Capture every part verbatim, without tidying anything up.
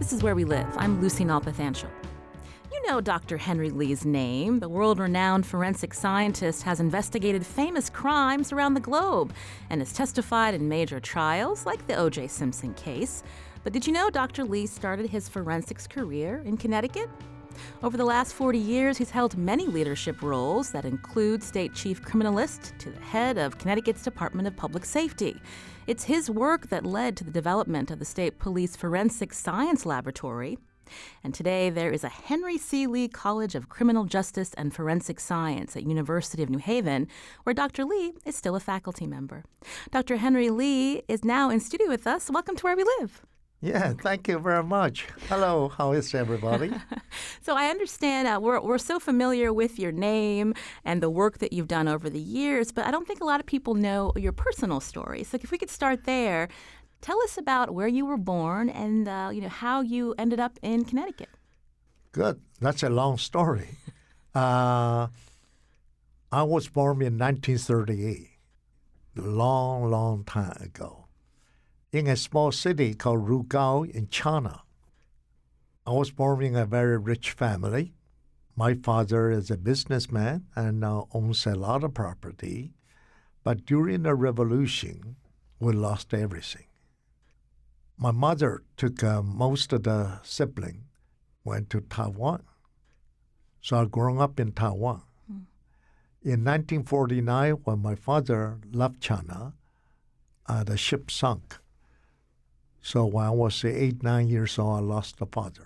This is Where We Live. I'm Lucy Nalpathanchel. You know Doctor Henry Lee's name. The world-renowned forensic scientist has investigated famous crimes around the globe and has testified in major trials like the O J Simpson case. But did you know Doctor Lee started his forensics career in Connecticut? Over the last forty years, he's held many leadership roles that include state chief criminalist to the head of Connecticut's Department of Public Safety. It's his work that led to the development of the State Police Forensic Science Laboratory. And today, there is a Henry C. Lee College of Criminal Justice and Forensic Science at University of New Haven, where Doctor Lee is still a faculty member. Doctor Henry Lee is now in studio with us. Welcome to Where We Live. Yeah, thank you very much. Hello, how is everybody? So I understand uh, we're we're so familiar with your name and the work that you've done over the years, but I don't think a lot of people know your personal story. So if we could start there, tell us about where you were born and uh, you know how you ended up in Connecticut. Good. That's a long story. uh, I was born in nineteen thirty-eight, a long, long time ago, in a small city called Rugao in China. I was born in a very rich family. My father is a businessman and uh, owns a lot of property. But during the revolution, we lost everything. My mother took uh, most of the siblings, went to Taiwan. So I grew up in Taiwan. Mm. In nineteen forty-nine, when my father left China, uh, the ship sunk. So when I was eight, nine years old, I lost a father.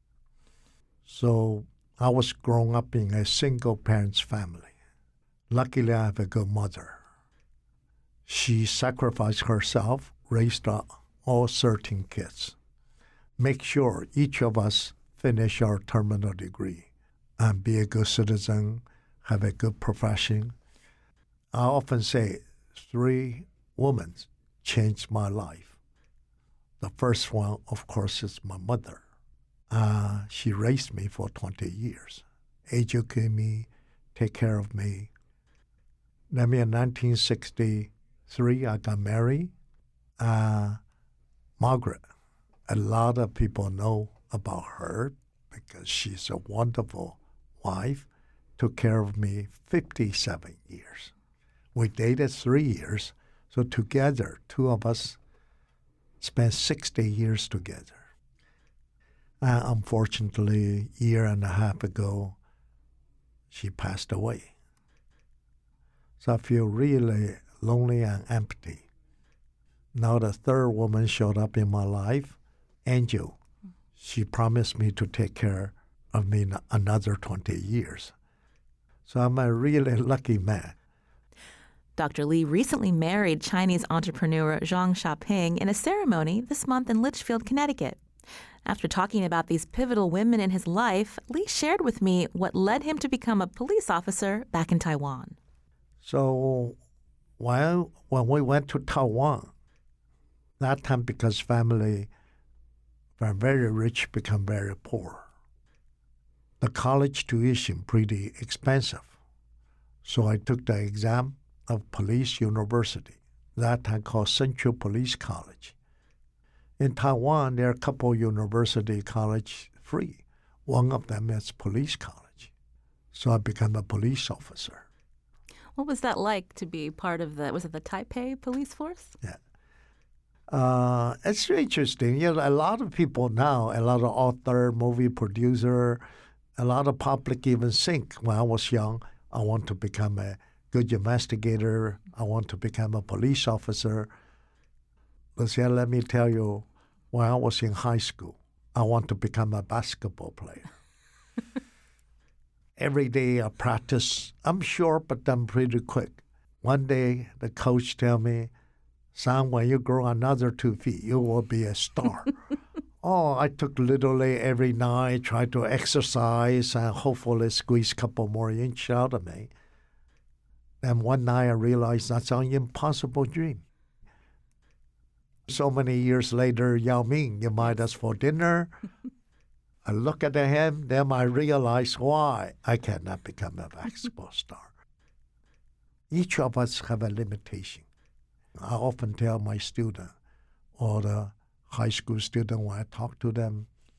So I was growing up in a single parents family. Luckily, I have a good mother. She sacrificed herself, raised up all thirteen kids. Make sure each of us finish our terminal degree and be a good citizen, have a good profession. I often say three women changed my life. The first one, of course, is my mother. Uh, she raised me for twenty years, educated me, take care of me. Then in nineteen sixty-three, I got married. Uh, Margaret, a lot of people know about her because she's a wonderful wife, took care of me fifty-seven years. We dated three years, so together, two of us spent sixty years together. Uh, unfortunately, a year and a half ago, she passed away. So I feel really lonely and empty. Now the third woman showed up in my life, Angel. She promised me to take care of me another twenty years. So I'm a really lucky man. Doctor Lee recently married Chinese entrepreneur Zhang Xiaoping in a ceremony this month in Litchfield, Connecticut. After talking about these pivotal women in his life, Lee shared with me what led him to become a police officer back in Taiwan. So while, when we went to Taiwan, that time because family from very rich become very poor, the college tuition pretty expensive. So I took the exam of Police University, that time called Central Police College. In Taiwan, there are a couple university college free. One of them is police college. So I became a police officer. What was that like to be part of the, was it the Taipei police force? Yeah. Uh, it's interesting. You know, a lot of people now, a lot of author, movie producer, a lot of public even think when I was young, I want to become a good investigator. I want to become a police officer. But yeah, let me tell you, when I was in high school, I want to become a basketball player. Every day I practice. I'm short, but I'm pretty quick. One day the coach tell me, son, when you grow another two feet, you will be a star. Oh, I took literally every night, tried to exercise and hopefully squeeze a couple more inches out of me. And one night I realized that's an impossible dream. So many years later, Yao Ming invited us for dinner. I look at him, then I realize why I cannot become a basketball star. Each of us have a limitation. I often tell my student or the high school student when I talk to them,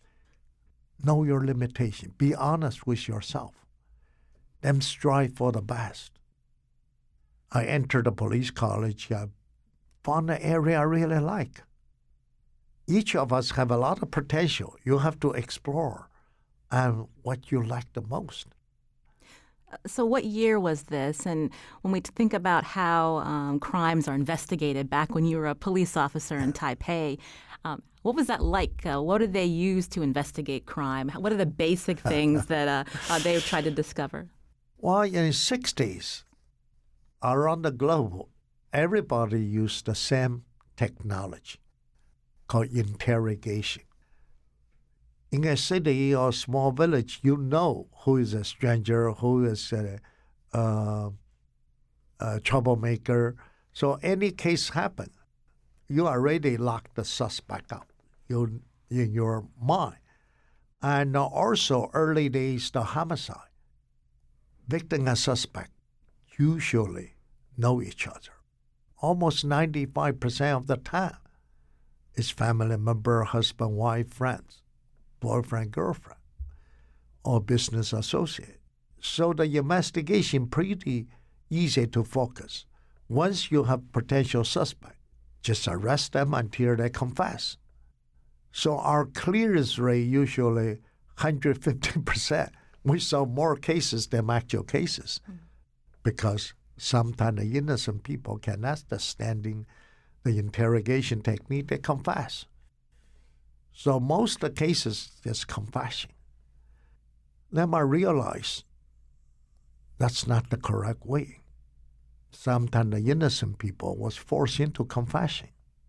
Know your limitation. Be honest with yourself. Then strive for the best. I entered the police college. I found an area I really like. Each of us have a lot of potential. You have to explore and what you like the most. So what year was this? And when we think about how um, crimes are investigated back when you were a police officer in Taipei, um, what was that like? Uh, what did they use to investigate crime? What are the basic things that uh, uh, they tried to discover? Well, in the sixties, around the globe, everybody used the same technology called interrogation. In a city or small village, you know who is a stranger, who is a, uh, a troublemaker. So any case happen, you already lock the suspect up you, in your mind. And also early days, the homicide. Victim and suspect usually know each other. Almost ninety-five percent of the time, it's family member, husband, wife, friends, boyfriend, girlfriend, or business associate. So the investigation pretty easy to focus. Once you have potential suspect, just arrest them until they confess. So our clearance rate usually one hundred fifty percent. We solve more cases than actual cases mm. because sometimes the innocent people cannot understand the interrogation technique, they confess. So most of the cases is confession. Then I realized that's not the correct way. Sometimes the innocent people was forced into confession.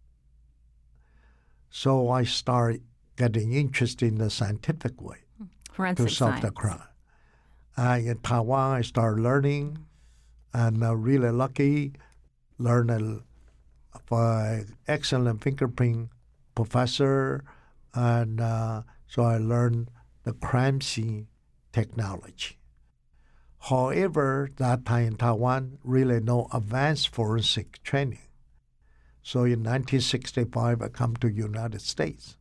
So I started getting interested in the scientific way Forensic to solve science. the crime. Uh, in Taiwan, I started learning, and uh, really lucky, learned a by excellent fingerprint professor, and uh, so I learned the crime scene technology. However, that time in Taiwan, really no advanced forensic training. So in nineteen sixty-five, I come to United States.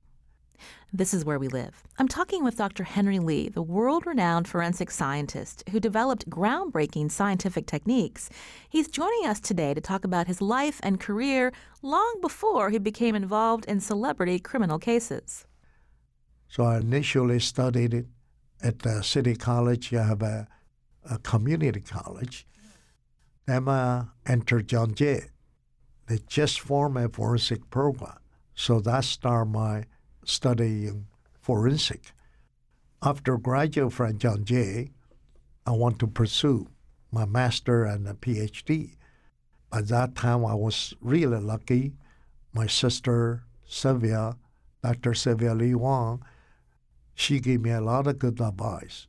This is where we live. I'm talking with Doctor Henry Lee, the world-renowned forensic scientist who developed groundbreaking scientific techniques. He's joining us today to talk about his life and career long before he became involved in celebrity criminal cases. So I initially studied it at the City College. You have a, a community college. Then I entered John Jay. They just formed a forensic program. So that started my studying forensic. After graduating from John Jay, I want to pursue my master and a P H D. By that time, I was really lucky. My sister, Sylvia, Doctor Sylvia Lee Wong, she gave me a lot of good advice.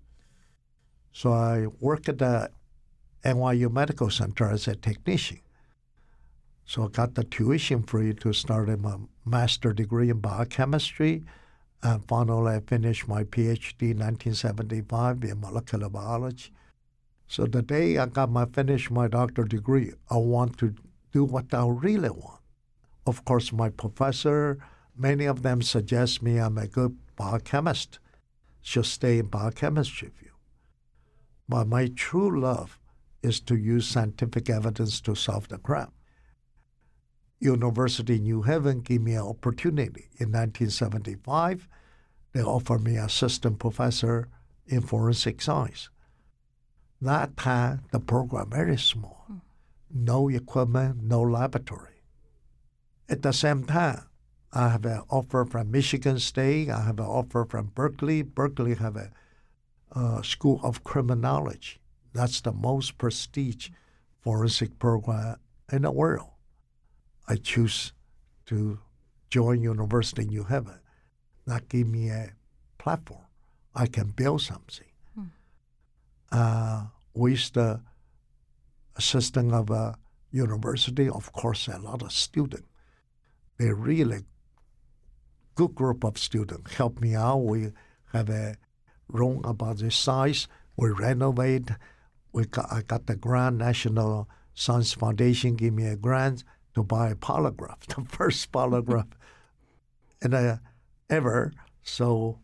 So I worked at the N Y U Medical Center as a technician. So I got the tuition free to start my master degree in biochemistry, and finally I finished my P H D in nineteen seventy-five in molecular biology. So the day I got my finished my doctorate degree, I want to do what I really want. Of course, my professor, many of them suggest me I'm a good biochemist, should stay in biochemistry field. But my true love is to use scientific evidence to solve the crime. University of New Haven gave me an opportunity. In nineteen seventy-five, they offered me assistant professor in forensic science. That time, the program very small. Mm. No equipment, no laboratory. At the same time, I have an offer from Michigan State. I have an offer from Berkeley. Berkeley have a uh, School of Criminology. That's the most prestigious forensic program in the world. I choose to join University of New Haven. That gave me a platform. I can build something. Hmm. Uh, with the assistant of a university, of course, a lot of students. They really good group of students help me out. We have a room about this size. We renovate. We got, I got the grant. National Science Foundation gave me a grant to buy a polygraph, the first polygraph in a, ever. So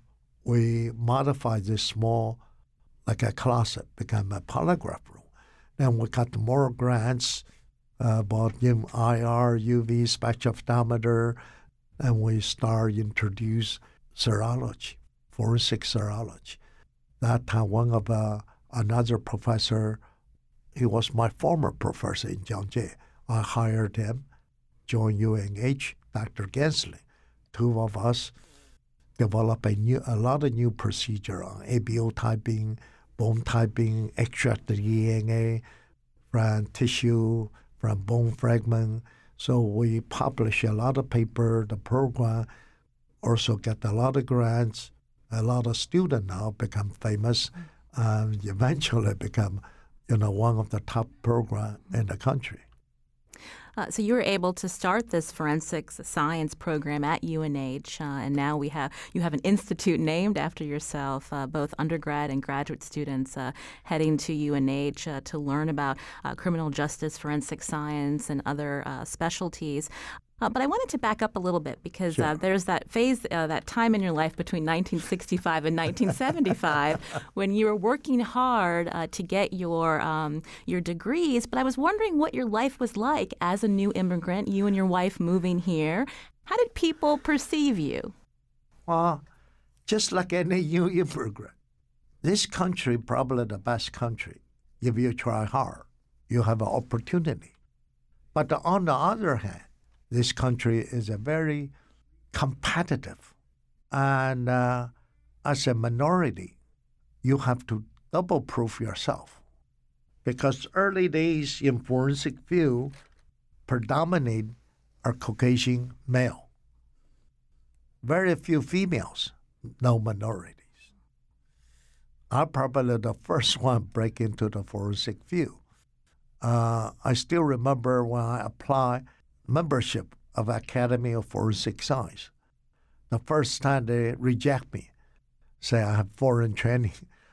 we modified this small, like a closet, become a polygraph room. Then we got more grants, uh, about I R, U V, spectrophotometer, and we start introduce serology, forensic serology. That time, one of uh, another professor, he was my former professor in Jiangxie. I hired him, joined U N H, Doctor Gensley. Two of us developed a new, a lot of new procedure on A B O typing, bone typing, extract the D N A from tissue, from bone fragment. So we publish a lot of paper. The program also get a lot of grants. A lot of students now become famous and eventually become, you know, one of the top programs in the country. Uh, so you were able to start this forensics science program at U N H, uh, and now we have you have an institute named after yourself. Uh, both undergrad and graduate students uh, heading to U N H uh, to learn about uh, criminal justice, forensic science, and other uh, specialties. Uh, but I wanted to back up a little bit because Sure. uh, there's that phase, uh, that time in your life between nineteen sixty-five and nineteen seventy-five when you were working hard uh, to get your um, your degrees. But I was wondering what your life was like as a new immigrant, you and your wife moving here. How did people perceive you? Well, just like any new immigrant, this country probably the best country. If you try hard, you have an opportunity. But on the other hand, this country is a very competitive, and uh, as a minority, you have to double-proof yourself. Because early days in forensic field, predominate are Caucasian male. Very few females, no minorities. I'm probably the first one break into the forensic field. Uh, I still remember when I applied membership of Academy of Forensic Science. The first time they reject me, say I have foreign training,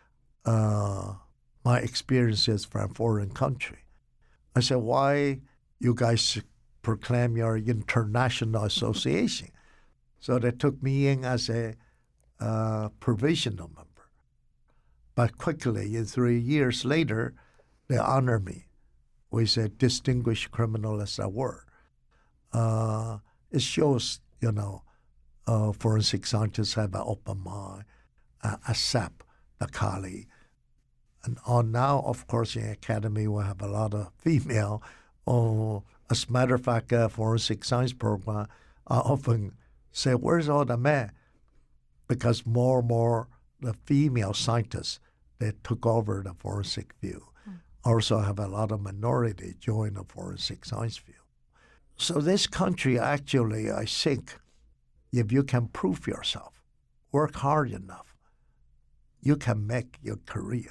uh, my experiences from foreign country. I said, why you guys proclaim your international association? So they took me in as a uh, provisional member. But quickly, in three years later, they honor me with a distinguished criminal as I were. Uh, it shows, you know, uh, forensic scientists have an open mind, uh, accept the colleague. And on now, of course, in academy, we have a lot of female. Oh, as a matter of fact, uh, forensic science program, I often say, where's all the men? Because more and more the female scientists, they took over the forensic field. Mm. Also have a lot of minority join the forensic science field. So this country, actually, I think, if you can prove yourself, work hard enough, you can make your career.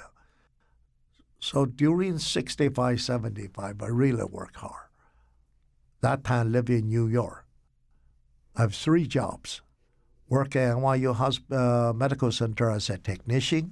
So during sixty-five, seventy-five, I really worked hard. That time, I lived in New York. I have three jobs. Work at N Y U Hosp- uh, Medical Center as a technician.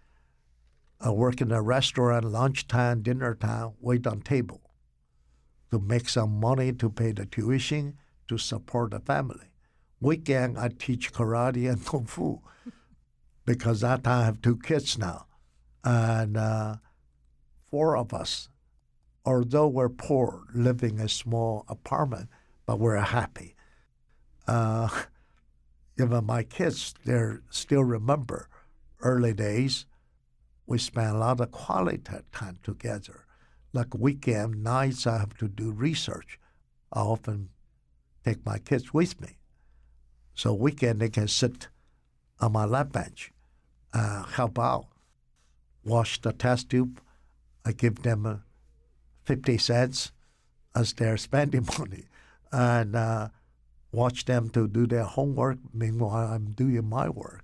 I work in a restaurant, lunchtime, dinner time, wait on table to make some money to pay the tuition, to support the family. Weekend, I teach karate and kung fu because that time I have two kids now. And uh, four of us, although we're poor, living in a small apartment, but we're happy. Uh, even my kids, they still remember early days. We spent a lot of quality time together. Like weekend nights, I have to do research. I often take my kids with me. So weekend, they can sit on my lab bench, uh, help out, wash the test tube. I give them uh, fifty cents as their spending money, and uh, watch them to do their homework. Meanwhile, I'm doing my work.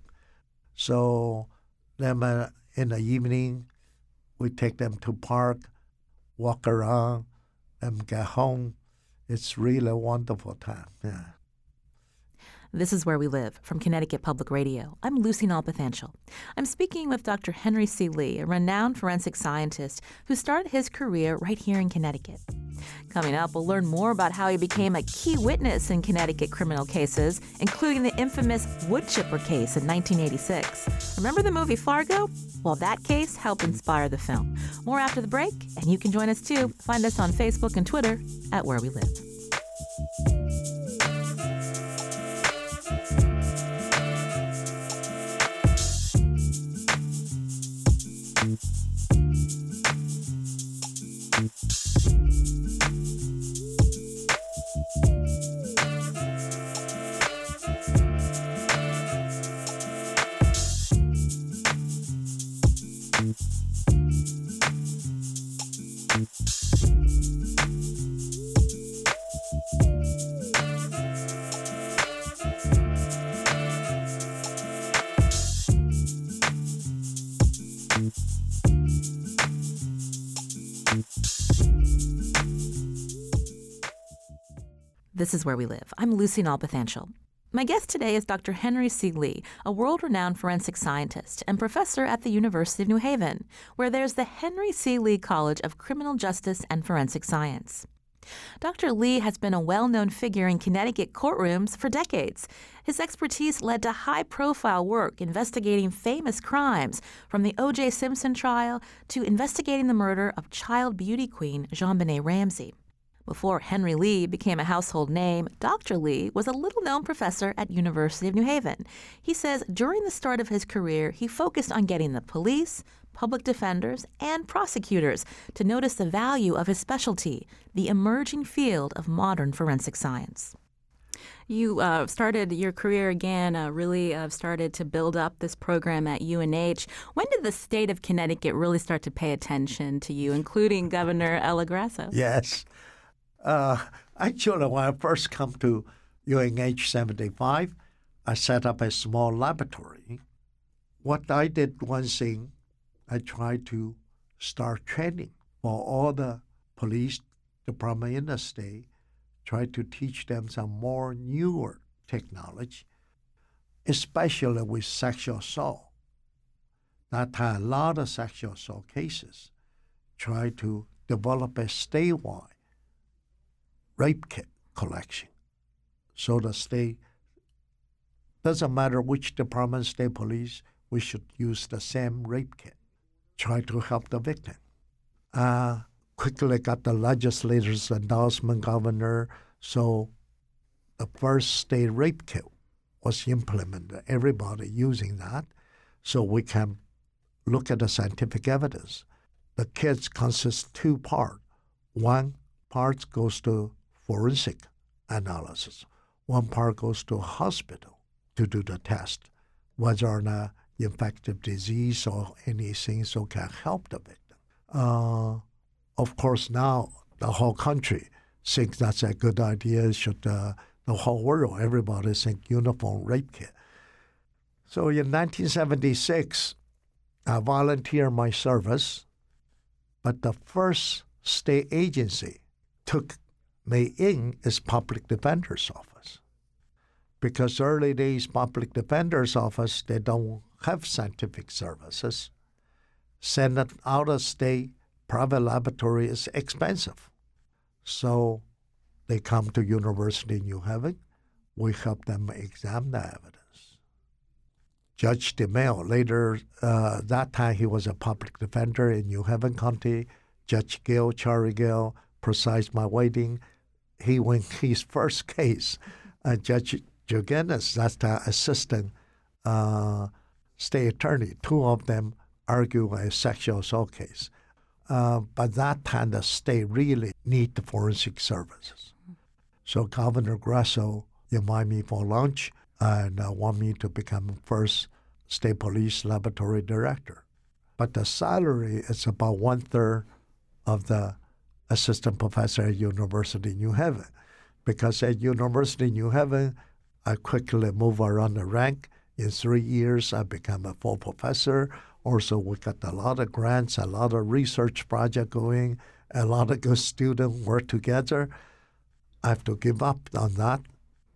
So then uh, in the evening, we take them to park, walk around, and get home. It's really a wonderful time. Yeah. This is Where We Live from Connecticut Public Radio. I'm Lucy Nalpathanchel. I'm speaking with Doctor Henry C. Lee, a renowned forensic scientist who started his career right here in Connecticut. Coming up, we'll learn more about how he became a key witness in Connecticut criminal cases, including the infamous wood chipper case in nineteen eighty-six. Remember the movie Fargo? Well, that case helped inspire the film. More after the break, and you can join us too. Find us on Facebook and Twitter at Where We Live. This is Where We Live. I'm Lucy Nalpathanchel. My guest today is Doctor Henry C. Lee, a world-renowned forensic scientist and professor at the University of New Haven, where there's the Henry C. Lee College of Criminal Justice and Forensic Science. Doctor Lee has been a well-known figure in Connecticut courtrooms for decades. His expertise led to high-profile work investigating famous crimes, from the O J Simpson trial to investigating the murder of child beauty queen JonBenet Ramsey. Before Henry Lee became a household name, Doctor Lee was a little-known professor at University of New Haven. He says during the start of his career, he focused on getting the police, public defenders, and prosecutors to notice the value of his specialty, the emerging field of modern forensic science. You uh, started your career again, uh, really uh, started to build up this program at U N H. When did the state of Connecticut really start to pay attention to you, including Governor Ella Grasso? Yes. Uh, actually, when I first come to U N H seventy-five, I set up a small laboratory. What I did, one thing, I tried to start training for all the police department in the state, try to teach them some more newer technology, especially with sexual assault. That time, a lot of sexual assault cases, try to develop a statewide rape kit collection. So the state, doesn't matter which department, state police, we should use the same rape kit. Try to help the victim. Uh, quickly got the legislator's endorsement, governor, so the first state rape kit was implemented, everybody using that, so we can look at the scientific evidence. The kits consist two parts. One part goes to forensic analysis. One part goes to a hospital to do the test, whether or not infectious disease or anything, so can help the victim. Uh, of course, now the whole country thinks that's a good idea. Should uh, the whole world, everybody think uniform rape kit. So in nineteen seventy-six, I volunteered my service, but the first state agency took me in is Public Defender's Office. Because early days Public Defender's Office, they don't have scientific services. Send it out of state, private laboratory is expensive. So they come to University of New Haven. We help them examine the evidence. Judge DeMille, later, uh, that time he was a public defender in New Haven County. Judge Gill, Charlie Gill, presided my wedding. He won his first case. Uh, Judge Jogenis, that's the assistant uh, state attorney. Two of them argue a sexual assault case. Uh, but that time, the state really need the forensic services. So Governor Grasso invited me for lunch and uh, want me to become first state police laboratory director. But the salary is about one-third of the assistant professor at University of New Haven. Because at University of New Haven, I quickly move around the rank. In three years, I become a full professor. Also, we got a lot of grants, a lot of research project going, a lot of good students work together. I have to give up on that,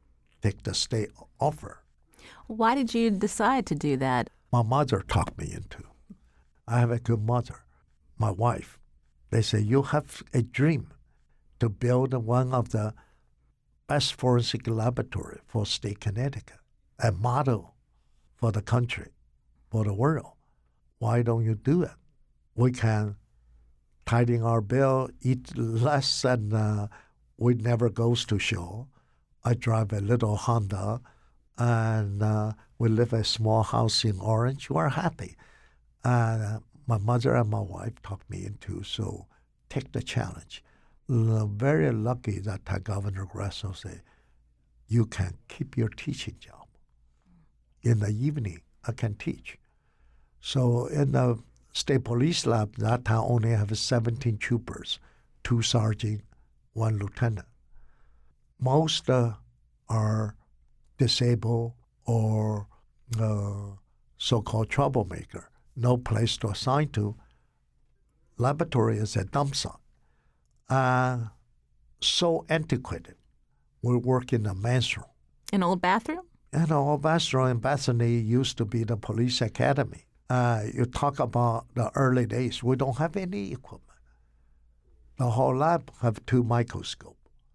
take the state offer. Why did you decide to do that? My mother talked me into. I have a good mother. My wife, they say, you have a dream to build one of the best forensic laboratory for state Connecticut, a model for the country, for the world. Why don't you do it? We can tidying our bill, eat less, and uh, we never goes to show. I drive a little Honda, and uh, we live a small house in Orange. We're happy. Uh, my mother and my wife talked me into, so take the challenge. L- very lucky that uh, Governor Grasso said, you can keep your teaching job. In the evening, I can teach. So in the state police lab, that time only have seventeen troopers, two sergeant, one lieutenant. Most uh, are disabled or uh, so-called troublemaker, no place to assign to. Laboratory is a dump site. Uh, so antiquated. We work in a men's room. An old bathroom? And an old bathroom in Bethany used to be the police academy. Uh, you talk about the early days. We don't have any equipment. The whole lab have two microscopes.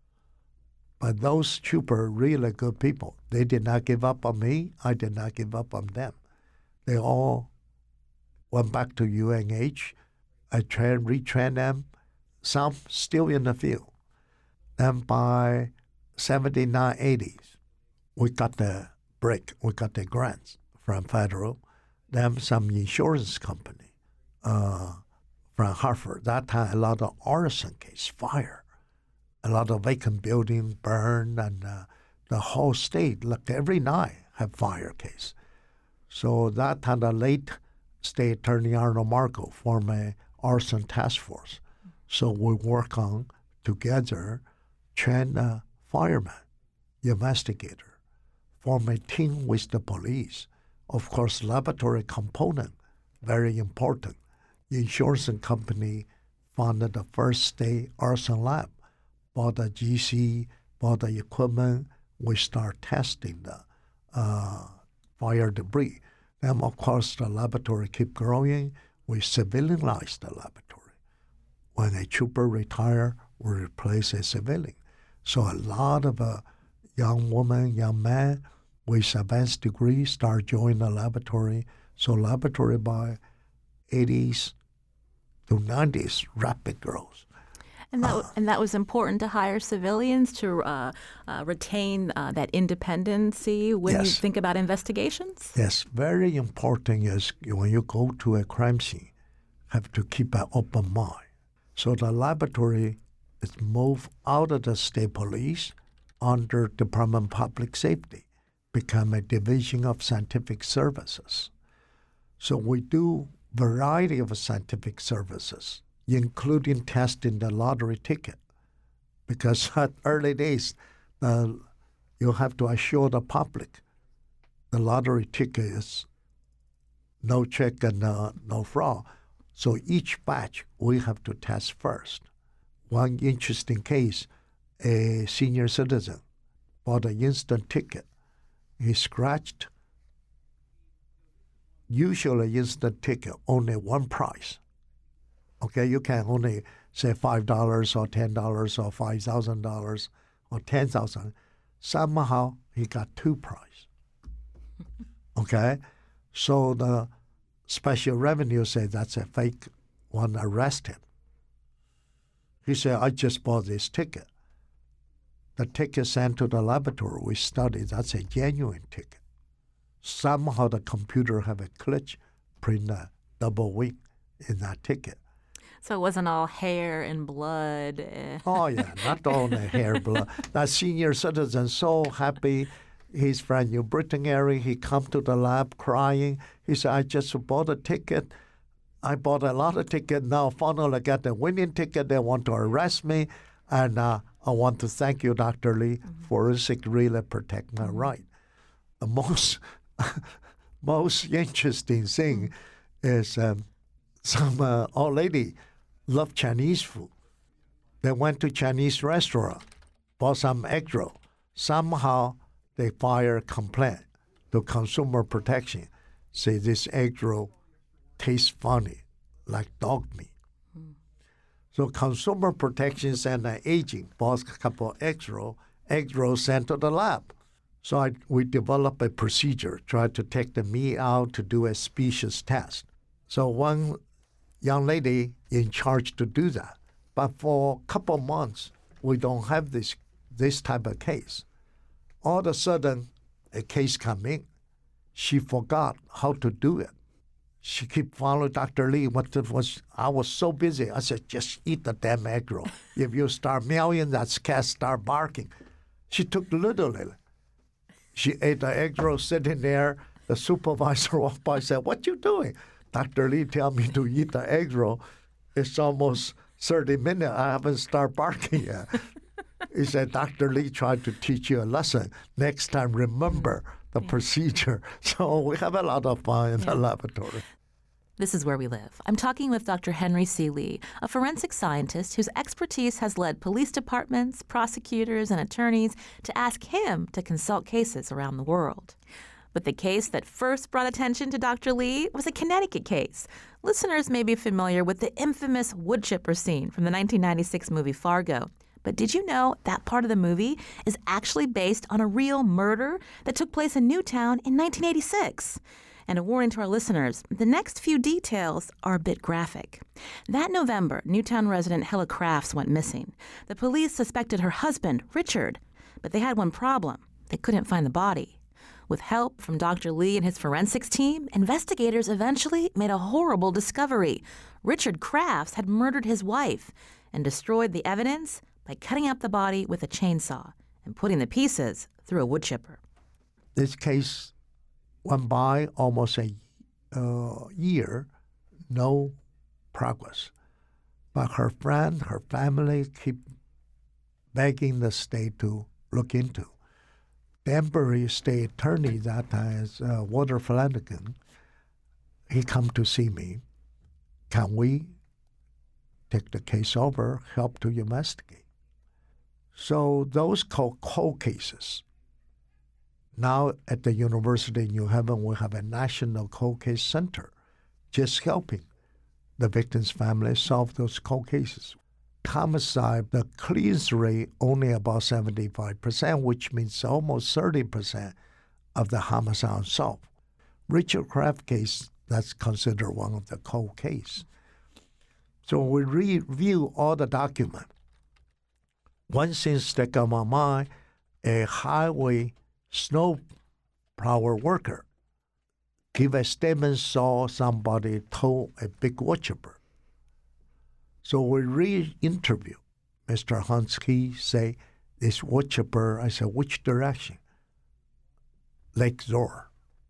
But those troopers, really good people, they did not give up on me. I did not give up on them. They all went back to U N H. I trained, retrained them. Some still in the field. Then by seventy-nine, eighties, we got the break. We got the grants from federal. Then some insurance company uh, from Hartford. That time, a lot of arson case, fire, a lot of vacant building burned, and uh, the whole state, like every night, have fire case. So that time, the late State Attorney Arnold Marco formed a arson task force. So we work on together, train a fireman, investigator, form a team with the police. Of course, laboratory component, very important. The insurance company funded the first state arson lab, bought the G C, bought the equipment. We start testing the uh, fire debris. Then, of course, the laboratory keep growing. We civilianize the laboratory. When a trooper retire, we replace a civilian. So a lot of uh, young women, young men with advanced degree start joining the laboratory. So laboratory by eighties to nineties, rapid growth. And that, uh, and that was important to hire civilians to uh, uh, retain uh, that independency when yes. you think about investigations? Yes, very important is when you go to a crime scene, have to keep an open mind. So the laboratory is moved out of the state police under Department of Public Safety, become a division of scientific services. So we do variety of scientific services, including testing the lottery ticket, because at early days, uh, you have to assure the public the lottery ticket is no check and uh, no fraud. So each batch we have to test first. One interesting case, a senior citizen bought an instant ticket. He scratched, usually instant ticket, only one price. Okay, you can only say five dollars or ten dollars or five thousand dollars or ten thousand dollars. Somehow he got two price. Okay, so the special revenue said that's a fake one, arrest him. He said, I just bought this ticket. The ticket sent to the laboratory, we studied, that's a genuine ticket. Somehow the computer have a glitch, print a double wing in that ticket. So it wasn't all hair and blood. Oh, yeah, not only hair, blood. That senior citizen so happy. He's from New Britain area. He come to the lab crying. He said, I just bought a ticket. I bought a lot of tickets. Now finally I got the winning ticket. They want to arrest me. And uh, I want to thank you, Doctor Lee, mm-hmm. forensic really protect my right. The most, most interesting thing is um, some uh, old lady loved Chinese food. They went to Chinese restaurant, bought some egg roll. Somehow they file a complaint to Consumer Protection, say this egg roll tastes funny, like dog meat. Mm. So Consumer Protection sent an agent, bought a couple of egg rolls, egg rolls sent to the lab. So I, we developed a procedure, tried to take the meat out to do a species test. So one young lady in charge to do that. But for a couple of months, we don't have this this type of case. All of a sudden, a case come in. She forgot how to do it. She keep following Doctor Lee. What it was, I was so busy. I said, just eat the damn egg roll. If you start meowing, that cat start barking. She took literally. She ate the egg roll sitting there. The supervisor walked by and said, what you doing? Doctor Lee tell me to eat the egg roll. It's almost thirty minutes. I haven't started barking yet. He said, Doctor Lee tried to teach you a lesson. Next time, remember the yeah. procedure. So we have a lot of fun in yeah. the laboratory. This is where we live. I'm talking with Doctor Henry C. Lee, a forensic scientist whose expertise has led police departments, prosecutors, and attorneys to ask him to consult cases around the world. But the case that first brought attention to Doctor Lee was a Connecticut case. Listeners may be familiar with the infamous wood chipper scene from the nineteen ninety-six movie Fargo. But did you know that part of the movie is actually based on a real murder that took place in Newtown in nineteen eighty-six? And a warning to our listeners, the next few details are a bit graphic. That November, Newtown resident Hella Crafts went missing. The police suspected her husband, Richard, but they had one problem. They couldn't find the body. With help from Doctor Lee and his forensics team, investigators eventually made a horrible discovery. Richard Crafts had murdered his wife and destroyed the evidence by cutting up the body with a chainsaw and putting the pieces through a wood chipper. This case went by almost a uh, year, no progress. But her friend, her family keep begging the state to look into. Danbury state attorney that time is uh, Walter Flanagan. He come to see me. Can we take the case over, help to investigate? So those cold, cold cases, now at the University of New Haven, we have a national cold case center just helping the victims' families solve those cold cases. Homicide, the clearance rate only about seventy-five percent, which means almost thirty percent of the homicide unsolved. Richard Kraft case, that's considered one of the cold case. So we review all the documents. One thing stuck on my mind, a highway snow plower worker give a statement, saw somebody tow a big wood chipper. So we re-interview Mister Hunsky, say, this wood chipper. I said, which direction? Lake Zor.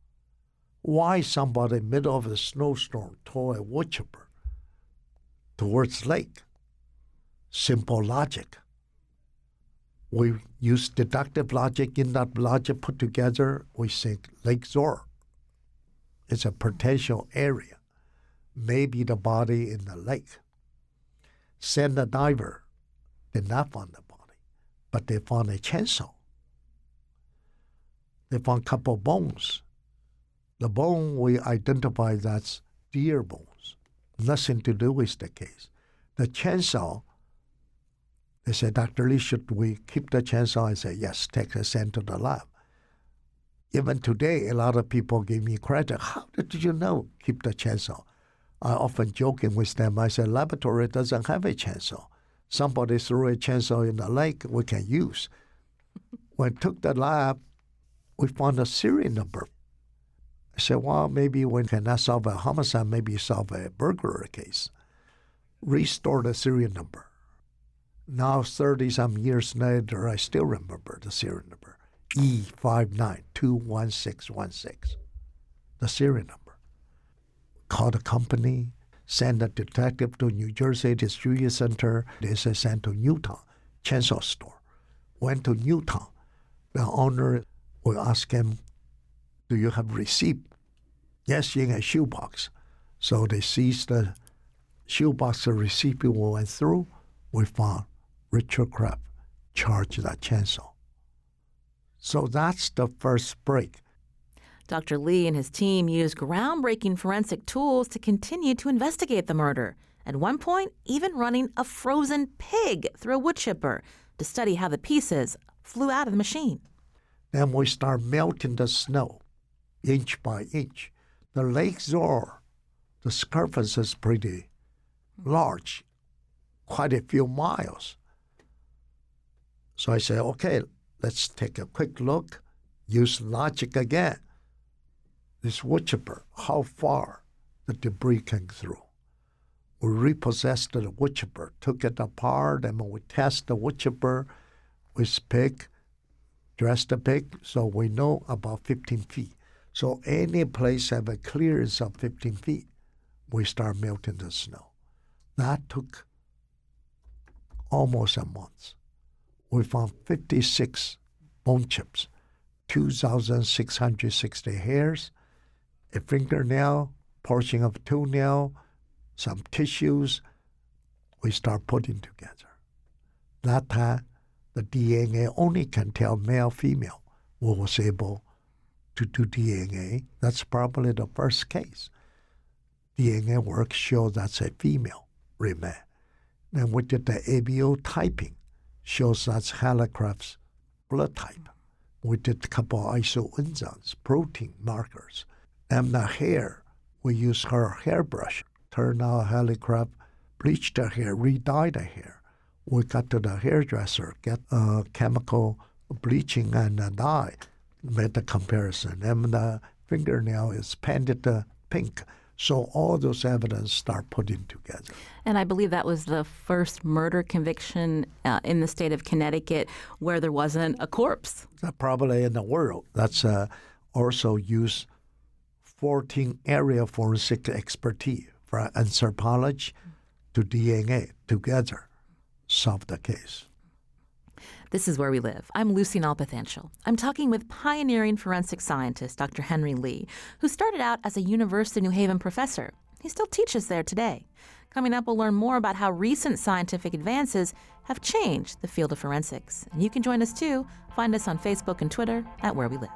Why somebody in the middle of the snowstorm tow a wood chipper towards lake? Simple logic. We use deductive logic. In that logic put together, we think Lake Zor is a potential area. Maybe the body in the lake. Send a diver. Did not find the body, but they found a chainsaw. They found a couple of bones. The bone we identify that's deer bones. Nothing to do with the case. The chainsaw, they said, Doctor Lee, should we keep the chainsaw? I said, yes, take it, send to the lab. Even today, a lot of people give me credit. How did you know keep the chainsaw? I often joking with them. I said, laboratory doesn't have a chainsaw. Somebody threw a chainsaw in the lake we can use. When I took the lab, we found a serial number. I said, well, maybe we cannot solve a homicide, maybe solve a burglary case. Restore the serial number. Now, thirty-some years later, I still remember the serial number. E five nine two one six one six, the serial number. Called the company, send a detective to New Jersey Distribution Center. They said send to Newtown, chainsaw store. Went to Newtown. The owner will ask him, do you have receipt? Yes, in a shoebox. So they seized the shoebox, the receipt we went through. We found Richard Kraft charged that chainsaw. So that's the first break. Doctor Lee and his team used groundbreaking forensic tools to continue to investigate the murder. At one point, even running a frozen pig through a wood chipper to study how the pieces flew out of the machine. Then we start melting the snow, inch by inch. The Lake Zor, the surface is pretty large, quite a few miles. So I say, okay, let's take a quick look, use logic again. This wood chipper, how far the debris came through. We repossessed the wood chipper, took it apart, and we test the wood chipper with pig, dress the pig, so we know about fifteen feet. So any place have a clearance of fifteen feet, we start melting the snow. That took almost a month. We found fifty-six bone chips, two thousand six hundred sixty hairs, a fingernail, portion of toenail, some tissues. We start putting together. That time, the D N A only can tell male, female. We was able to do D N A. That's probably the first case. D N A work shows that's a female remain. Then we did the A B O typing, shows that's Hallicraft's blood type. We did a couple of isoenzymes, protein markers. And the hair, we used her hairbrush. Turned out Hallicraft bleached the hair, re-dyed the hair. We got to the hairdresser, get uh, chemical bleaching and a dye, made the comparison. And the fingernail is painted uh, pink. So all those evidence start putting together. And I believe that was the first murder conviction uh, in the state of Connecticut where there wasn't a corpse. Probably in the world. That's uh, also used fourteen area forensic expertise from anthropology to D N A together solve the case. This is Where We Live. I'm Lucy Nalpathanchil. I'm talking with pioneering forensic scientist Doctor Henry Lee, who started out as a University of New Haven professor. He still teaches there today. Coming up, we'll learn more about how recent scientific advances have changed the field of forensics. And you can join us too. Find us on Facebook and Twitter at Where We Live.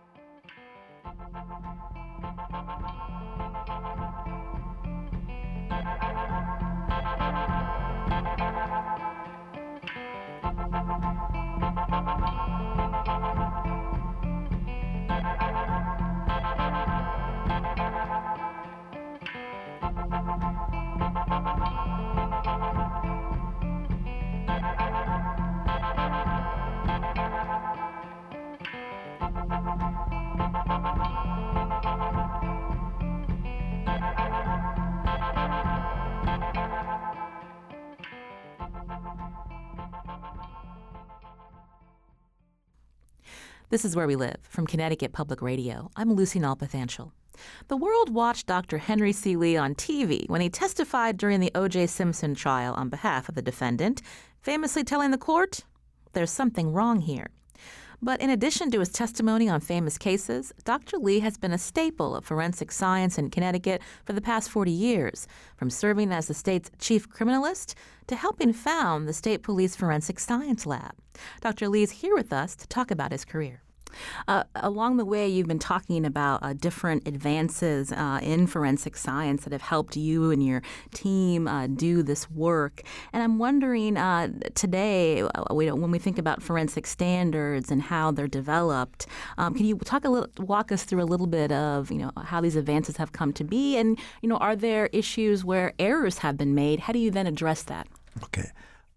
This is Where We Live from Connecticut Public Radio. I'm Lucy Nalpathanchil. The world watched Doctor Henry C. Lee on T V when he testified during the O J. Simpson trial on behalf of the defendant, famously telling the court, "There's something wrong here." But in addition to his testimony on famous cases, Doctor Lee has been a staple of forensic science in Connecticut for the past forty years, from serving as the state's chief criminalist to helping found the State Police Forensic Science Lab. Doctor Lee is here with us to talk about his career. Uh, along the way, you've been talking about uh, different advances uh, in forensic science that have helped you and your team uh, do this work. And I'm wondering uh, today, uh, we, when we think about forensic standards and how they're developed, um, can you talk a little, walk us through a little bit of you know how these advances have come to be, and you know are there issues where errors have been made? How do you then address that? Okay,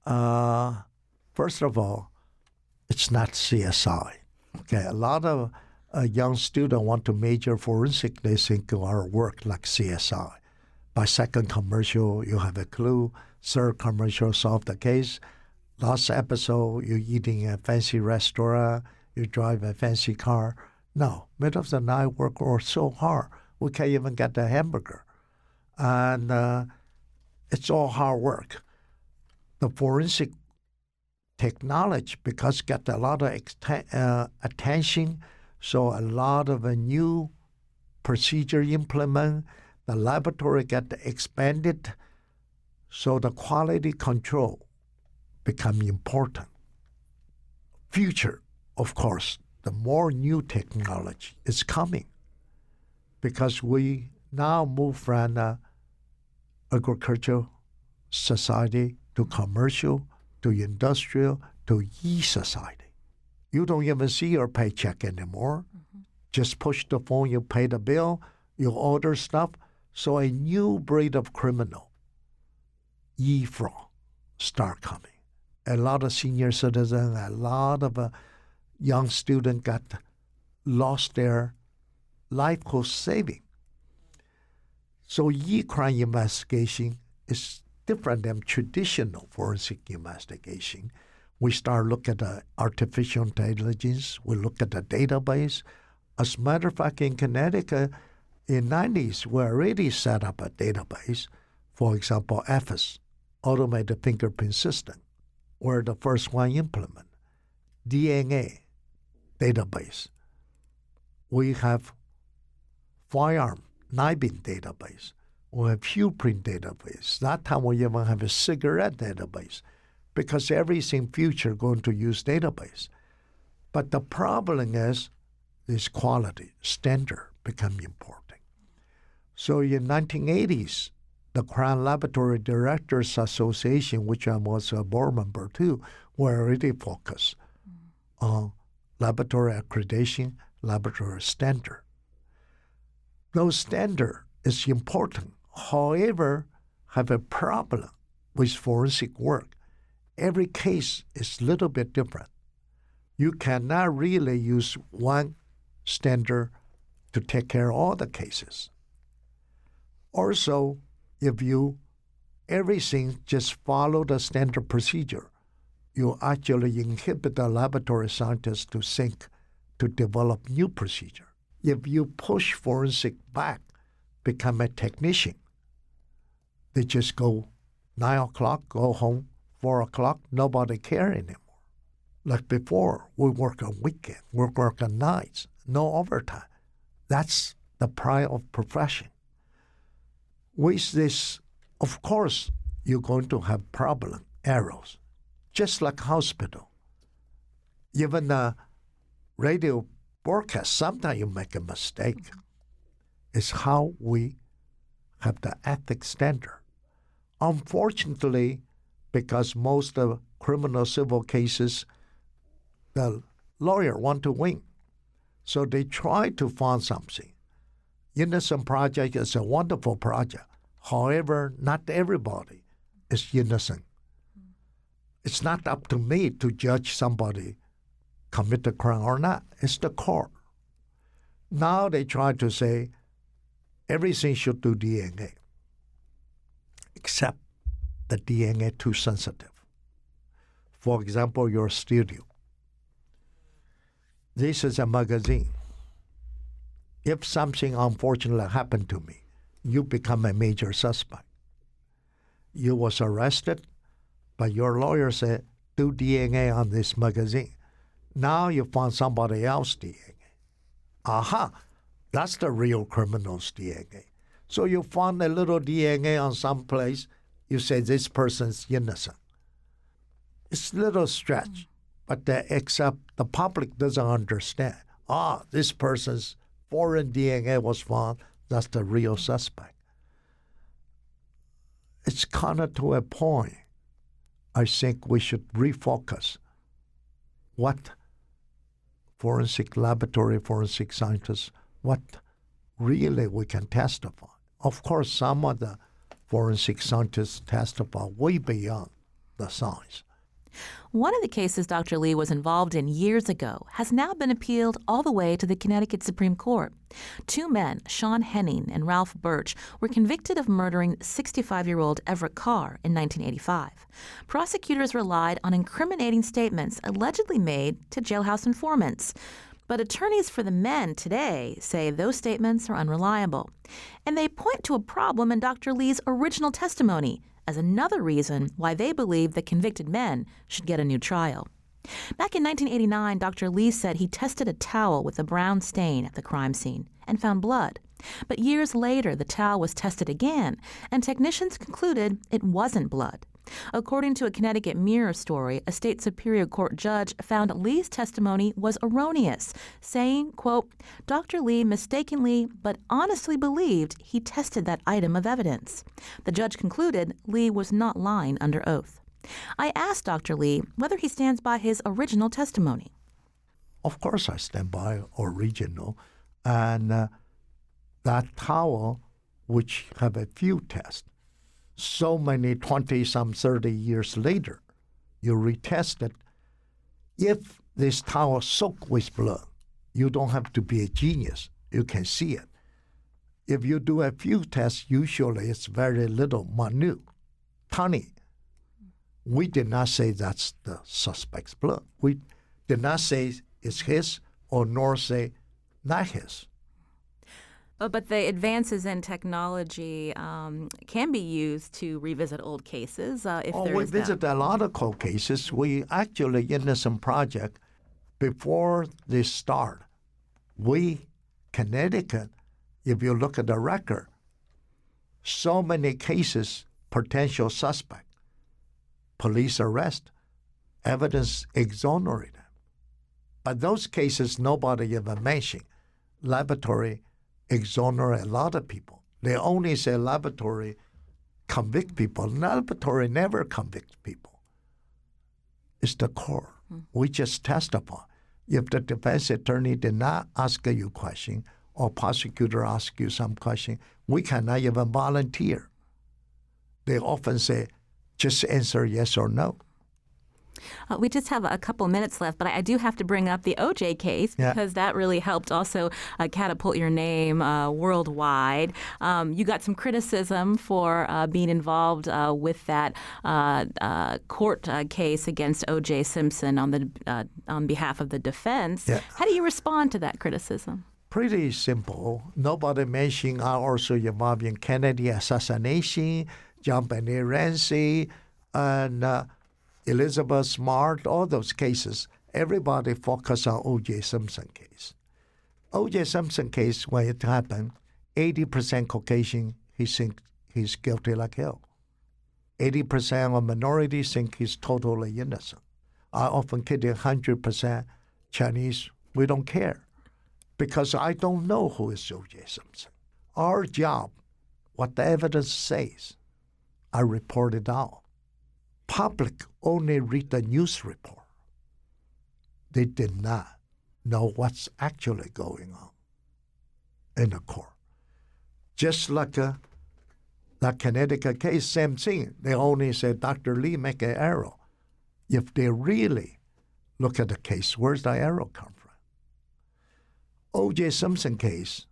uh, first of all, it's not C S I. Okay, a lot of uh, young students want to major forensic. They think our work like C S I. By second commercial, you have a clue. Third commercial, solve the case. Last episode, you're eating a fancy restaurant. You drive a fancy car. No, middle of the night work or so hard. We can't even get the hamburger. And uh, it's all hard work. The forensic technology, because get a lot of ext- uh, attention, so a lot of a new procedure implement, the laboratory get expanded, so the quality control become important. Future, of course, the more new technology is coming, because we now move from the agricultural society to commercial to industrial to e-society. You don't even see your paycheck anymore. Mm-hmm. Just push the phone, you pay the bill, you order stuff. So a new breed of criminal, e-fraud, start coming. A lot of senior citizens, a lot of uh, young students got lost their life cost saving. So e-crime investigation is different than traditional forensic investigation. We start looking at the artificial intelligence. We look at the database. As a matter of fact, in Connecticut, in the nineties, we already set up a database. For example, A F I S, Automated Fingerprint System. We're the first one implement. D N A database. We have firearm knifing database. We have fingerprint database. That time we even have a cigarette database, because everything future going to use database. But the problem is this quality standard become important. So in nineteen eighties, the Crime Laboratory Directors Association, which I was a board member too, were already focused mm. on laboratory accreditation, laboratory standard. Those standard is important. However, have a problem with forensic work. Every case is a little bit different. You cannot really use one standard to take care of all the cases. Also, if you everything just follow the standard procedure, you actually inhibit the laboratory scientists to think, to develop new procedure. If you push forensic back, become a technician, they just go nine o'clock, go home, four o'clock, nobody care anymore. Like before, we work on weekend, we work on nights, no overtime. That's the pride of profession. With this, of course, you're going to have problem, errors, just like hospital. Even the radio broadcast, sometimes you make a mistake. It's how we have the ethics standard. Unfortunately, because most of criminal civil cases, the lawyer want to win. So they try to find something. Innocent Project is a wonderful project. However, not everybody is innocent. It's not up to me to judge somebody commit a crime or not. It's the court. Now they try to say everything should do D N A, except the D N A too sensitive. For example, your studio. This is a magazine. If something unfortunate happened to me, you become a major suspect. You was arrested, but your lawyer said, do D N A on this magazine. Now you found somebody else's D N A. Aha, that's the real criminal's D N A. So you found a little D N A on some place, you say this person's innocent. It's a little stretch, mm-hmm. but the, except the public doesn't understand. Ah, this person's foreign D N A was found, that's the real suspect. It's kind of to a point, I think we should refocus what forensic laboratory, forensic scientists, what really we can testify. Of course, some of the forensic scientists testify way beyond the science. One of the cases Doctor Lee was involved in years ago has now been appealed all the way to the Connecticut Supreme Court. Two men, Sean Henning and Ralph Birch, were convicted of murdering sixty-five-year-old Everett Carr in nineteen eighty-five. Prosecutors relied on incriminating statements allegedly made to jailhouse informants. But attorneys for the men today say those statements are unreliable. And they point to a problem in Doctor Lee's original testimony as another reason why they believe the convicted men should get a new trial. Back in nineteen eighty-nine, Doctor Lee said he tested a towel with a brown stain at the crime scene and found blood. But years later, the towel was tested again, and technicians concluded it wasn't blood. According to a Connecticut Mirror story, a state superior court judge found Lee's testimony was erroneous, saying, quote, Doctor Lee mistakenly but honestly believed he tested that item of evidence. The judge concluded Lee was not lying under oath. I asked Doctor Lee whether he stands by his original testimony. Of course I stand by original. And uh, that towel, which have a field test, so many twenty, some thirty years later, you retest it. If this towel soaked with blood, you don't have to be a genius. You can see it. If you do a field test, usually it's very little, minute, tiny. We did not say that's the suspect's blood. We did not say it's his or nor say not his. Oh, but the advances in technology um, can be used to revisit old cases. Uh, if oh, there we is visit that. a lot of cold cases. We actually, Innocent Project, before this start, we, Connecticut, if you look at the record, so many cases, potential suspect, police arrest, evidence exonerate them. But those cases, nobody ever mentioned. Laboratory exonerate a lot of people. They only say laboratory convict people. Laboratory never convict people. It's the court. Hmm. We just testify. If the defense attorney did not ask you a question or prosecutor ask you some question, we cannot even volunteer. They often say, just answer yes or no. Uh, we just have a couple minutes left, but I, I do have to bring up the O J case because yeah. that really helped also uh, catapult your name uh, worldwide. Um, you got some criticism for uh, being involved uh, with that uh, uh, court uh, case against O J Simpson on the uh, on behalf of the defense. Yeah. How do you respond to that criticism? Pretty simple. Nobody mentioned I also involved in Kennedy assassination, John Benet Ramsey, and uh, Elizabeth Smart, all those cases. Everybody focused on O J Simpson case. O J Simpson case, when it happened, eighty percent Caucasian, he think he's guilty like hell. eighty percent of minorities think he's totally innocent. I often kid one hundred percent Chinese, we don't care. Because I don't know who is O J Simpson. Our job, what the evidence says, I report it out. Public only read the news report. They did not know what's actually going on in the court. Just like a, the Connecticut case, same thing. They only say Doctor Lee make an error. If they really look at the case, where's the error come from? O J Simpson case,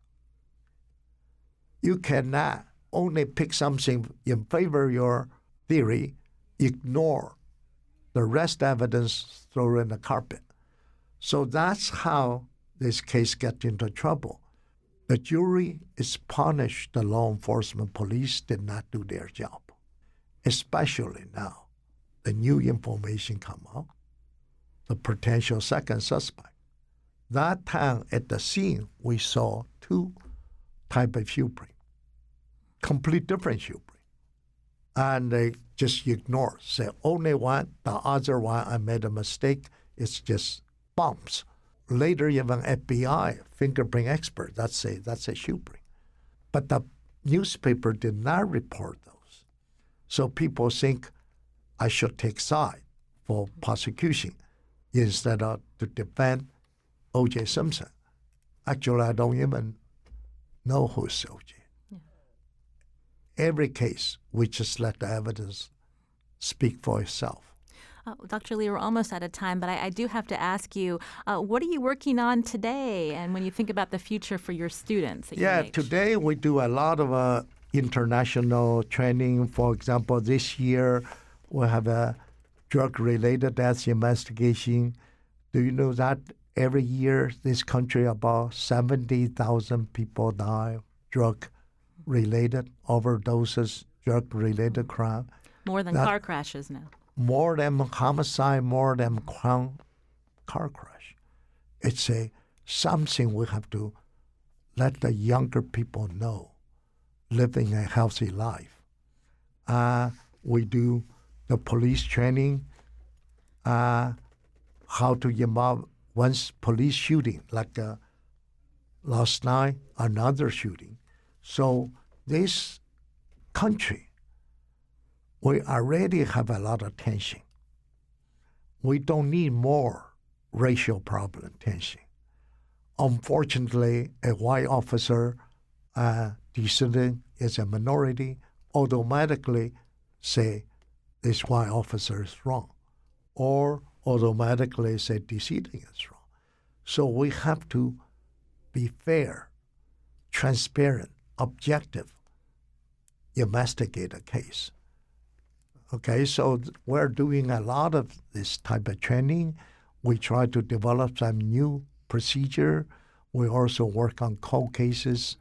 you cannot only pick something in favor of your theory, ignore the rest evidence, throw in the carpet. So that's how this case gets into trouble. The jury is punished. The law enforcement police did not do their job, especially now. The new information come out, the potential second suspect. That time at the scene, we saw two type of shoe print, complete different shoe print. And they just ignore, say only one, the other one, I made a mistake, it's just bumps. Later, even F B I, fingerprint expert, that's a, that's a shoe print. But the newspaper did not report those. So people think I should take side for prosecution instead of to defend O J Simpson. Actually, I don't even know who's O J. Yeah. Every case, we just let the evidence speak for itself. Uh, Doctor Lee, we're almost out of time, but I, I do have to ask you, uh, what are you working on today? And when you think about the future for your students at Yeah, U N H? Today we do a lot of uh, international training. For example, this year we have a drug-related death investigation. Do you know that every year this country about seventy thousand people die drug-related overdoses, drug-related crime? More than that, car crashes now. More than homicide, more than car crash. It's a something we have to let the younger people know, living a healthy life. Uh, we do the police training, uh, how to involve once police shooting, like uh, last night, another shooting. So this country, we already have a lot of tension. We don't need more racial problem tension. Unfortunately, a white officer, uh, descendant is a minority, automatically say this white officer is wrong, or automatically say descendant is wrong. So we have to be fair, transparent, objective, investigate a case. Okay, so we're doing a lot of this type of training. We try to develop some new procedure. We also work on cold cases,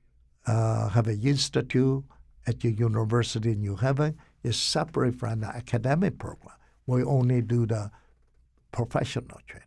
uh, have an institute at the University of New Haven. It's separate from the academic program. We only do the professional training.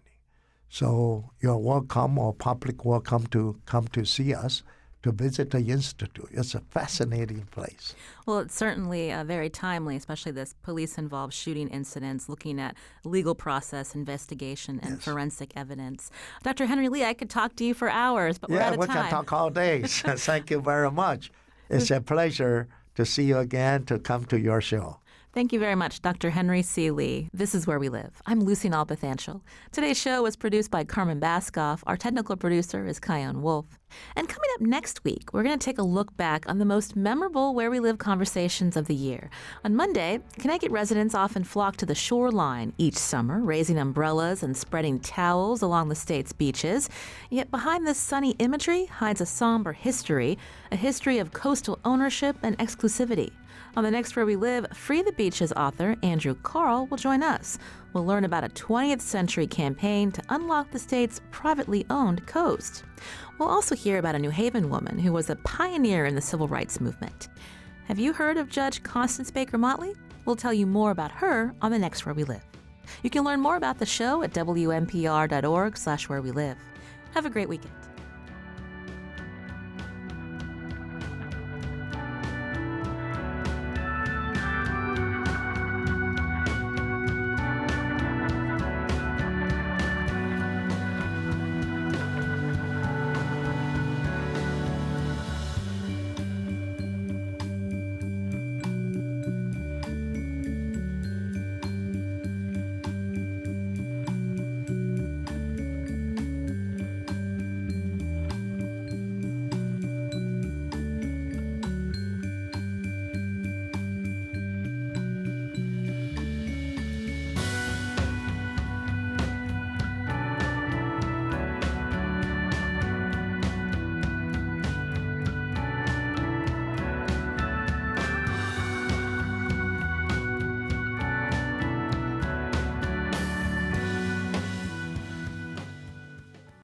So you're welcome, or public welcome, to come to see us, to visit the Institute. It's a fascinating place. Well, it's certainly uh, very timely, especially this police-involved shooting incidents, looking at legal process, investigation, and Yes. forensic evidence. Doctor Henry Lee, I could talk to you for hours, but we're Yeah, out of we time. can talk all day. Thank you very much. It's a pleasure to see you again, to come to your show. Thank you very much, Doctor Henry C. Lee. This is Where We Live. I'm Lucy Nalpathanchel. Today's show was produced by Carmen Baskoff. Our technical producer is Kion Wolf. And coming up next week, we're going to take a look back on the most memorable Where We Live conversations of the year. On Monday, Connecticut residents often flock to the shoreline each summer, raising umbrellas and spreading towels along the state's beaches. Yet behind this sunny imagery hides a somber history, a history of coastal ownership and exclusivity. On the next Where We Live, Free the Beaches author Andrew Carl will join us. We'll learn about a twentieth century campaign to unlock the state's privately owned coast. We'll also hear about a New Haven woman who was a pioneer in the civil rights movement. Have you heard of Judge Constance Baker Motley? We'll tell you more about her on the next Where We Live. You can learn more about the show at W N P R dot org slash where we live. Have a great weekend.